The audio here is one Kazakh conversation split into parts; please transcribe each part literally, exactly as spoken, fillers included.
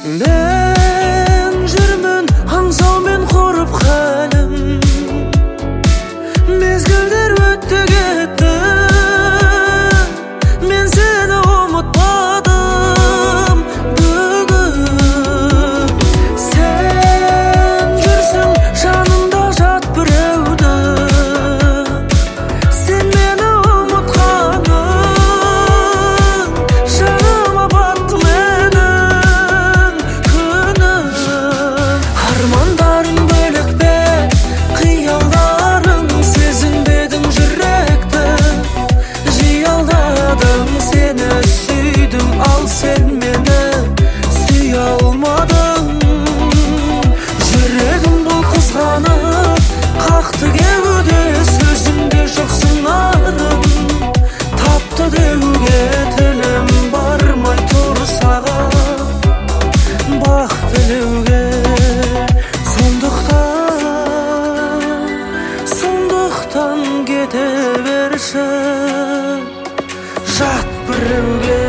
Мен жүрмін аңсаумен құрып хәлім, мезгілдер өтті кетті, мен сені ұмытпадым бүгін. Сен жүрсің жанымда жат біреуді, сен мені ұмытқаның жаныма батты менің күнім. Армандарың бөлек пе, қиялдарың, сезінбедің жүректі, жиялдадым, сені сүйдім, ал сен мені сүйе алмадың. Жүрегім бұл қызғанып қақты кеуде, сөзімде жоқсың арым, тапты деуге тілім бармай тұр саған бақ тілеуге. Сондықтан, сондықтан кете берші жат біреуге.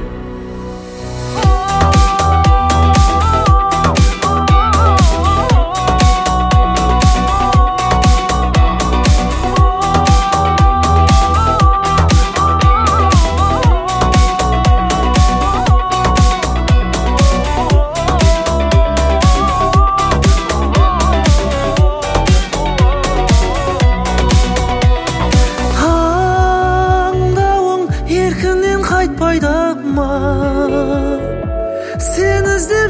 Қайтпайды ма сен іздеп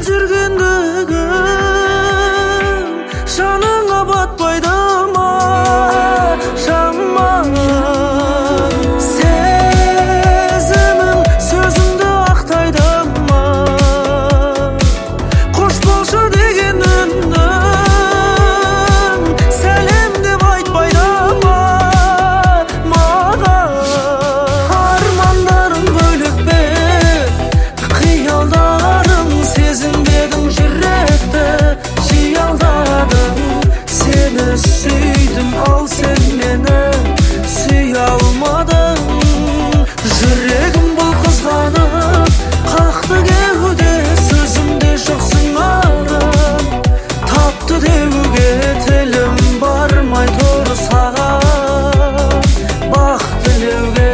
жүргендігім, жаныңа батпайды ма жаныма? Сезімің сөзіңді ақтайды ма? Қош болшы деген үнің сәлем деп айтпайды ма маған? Армандарың бөлек пе, қиялдарың, сезінбедің жүректі, жиялдадың, сені сүйдім, ал сен мені сүйе алмадың. Жүрегім бұл қызғанып қақты кеуде, сөзімде жоқсың арым, тапты деуге тілім бармай тұр саған бақ тілеуге.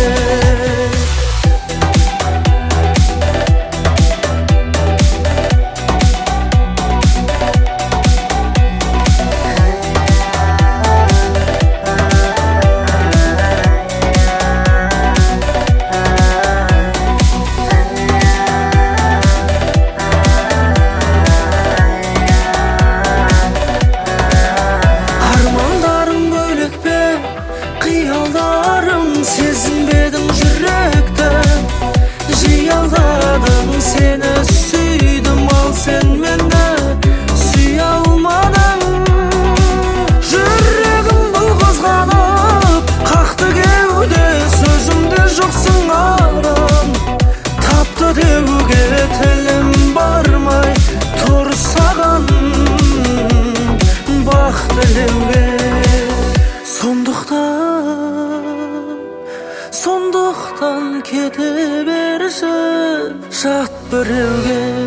Армандарың бөлек пе, қиялдарың, сезінбедің жүректі, жиялдадың, сені сүйдім, ал сен мені сүйе алмадың. Жүрегім бұл қызғанып қақты кеуде, сөзімде жоқсың арым, тапты деуге тілім бармай тұр саған бақ тілеуге. Сондықтан, сондықтан кете берші жат біреуге.